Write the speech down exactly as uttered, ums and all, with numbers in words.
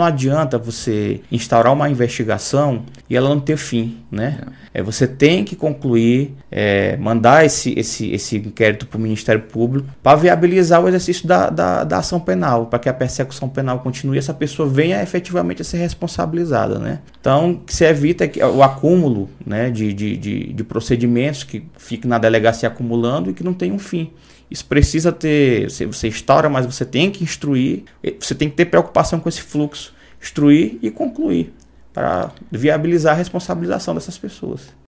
não adianta você instaurar uma investigação e ela não ter fim, né? É, você tem que concluir, é, mandar esse, esse, esse inquérito para o Ministério Público para viabilizar o exercício da, da, da ação penal, para que a persecução penal continue e essa pessoa venha efetivamente a ser responsabilizada, né? Então, que se evita que, o acúmulo, né, de, de, de, de procedimentos que fiquem na delegacia acumulando e que não tenham fim. Isso precisa ter, você instaura, mas você tem que instruir, você tem que ter preocupação com esse fluxo, instruir e concluir, para viabilizar a responsabilização dessas pessoas.